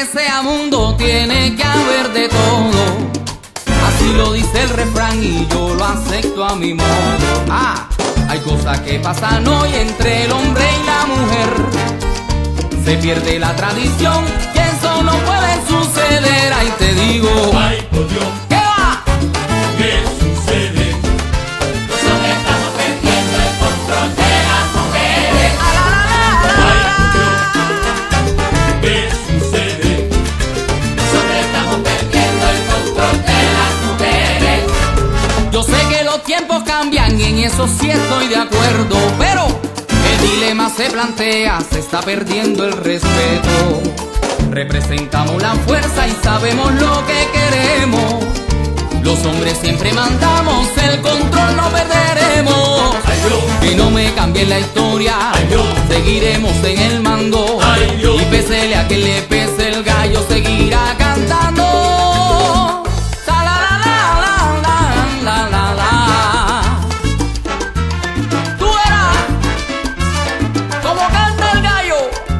que sea mundo tiene que haber de todo. Así lo dice el refrán y yo lo acepto a mi modo. Hay cosas que pasan hoy entre el hombre y la mujer. Se pierde la tradición y eso no puede suceder. Ahí te digo, ay por Dios, ¿qué va? ¿qué sucede? Los hombres estamos perdiendo el control de las mujeres. Ay por Dios, ¿qué sucede? Los hombres estamos perdiendo el control de las mujeres. Yo sé que los tiempos cambian y en eso sí estoy de acuerdo, pero el dilema se plantea, se está perdiendo el respeto. Representamos la fuerza y sabemos lo que queremos. Los hombres siempre mandamos, el control no perderemos. Ay Dios, Y no me cambien la historia, ay Dios, seguiremos en el mando. ay Dios, Y pésele a que le pese el gallo, seguirá cantando. Ta la la la la la la la. Tú verás cómo canta el gallo.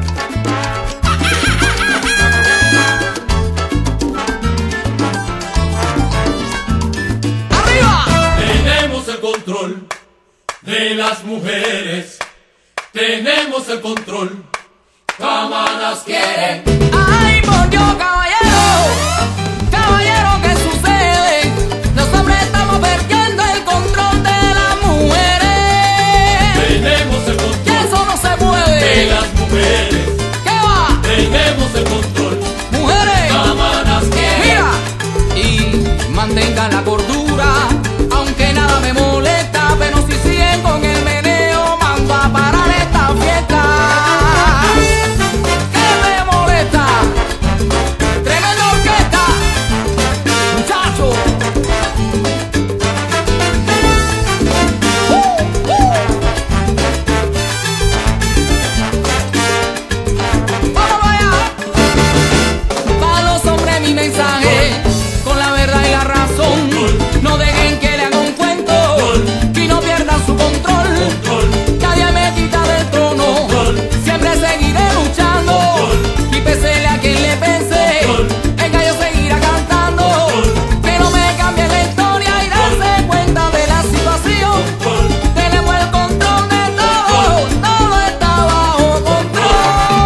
¡Arriba! tenemos el control de las mujeres. Tenemos el control, camadas quieren. ¡Ay, por Dios, caballero! Caballero, ¿qué sucede? Los hombres estamos perdiendo el control de las mujeres. Tenemos el ¡Que control eso no se de puede! las mujeres. ¿Qué va? Tenemos el control, ¡Mujeres! camadas quieren. ¡Mira! Y mantengan la cordura, aunque nada me molesta, pero si siguen con el meneo, mando a parar esta fiesta. ¿Qué me molesta? ¡Tremenda orquesta! ¡Muchachos! ¡Vamos allá! Para los hombres mi mensaje, con la verdad y la razón. No dejen que le hagan un cuento y no pierdan su control. Nadie me quita del trono, siempre seguiré luchando. Y pésele a quien le pese, el gallo seguirá cantando. Que no me cambie la historia y darse cuenta de la situación. Tenemos el control de todo, todo está bajo control.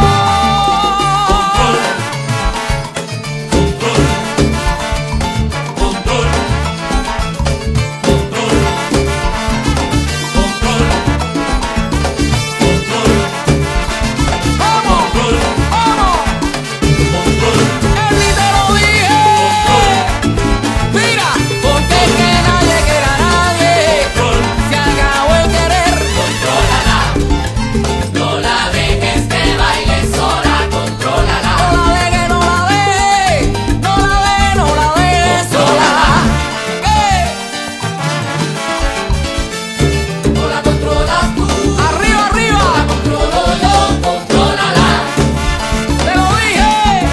¡Vamos! ¡Vamos! ¡Él te lo dije! Mira, porque es que nadie quiere a nadie. Se acabó el querer. Contrólala, no la dejes que baile sola, contrólala. No la deje, no la deje. No la deje, no la deje sola. No la controlas tú, ¡Arriba, la arriba! controlo yo, contrólala. ¡Te lo dije!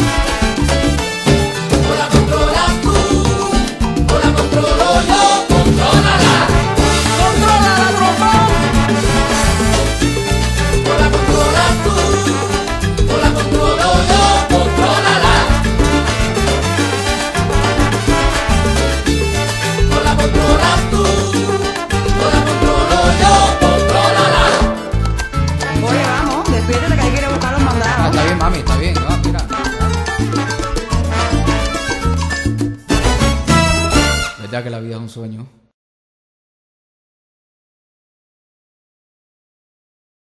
No la controlas tú, no la controlo yo, contrólala. ¡Controla la trombón! No la controlas tú, no la controlo yo, contrólala. No la controlas tú, no la controlo yo, contrólala. Oye, vamos, despídete que hay que ir a buscar los mandados. Está bien, mami, está bien. Mira. ¿Verdad que la vida es un sueño?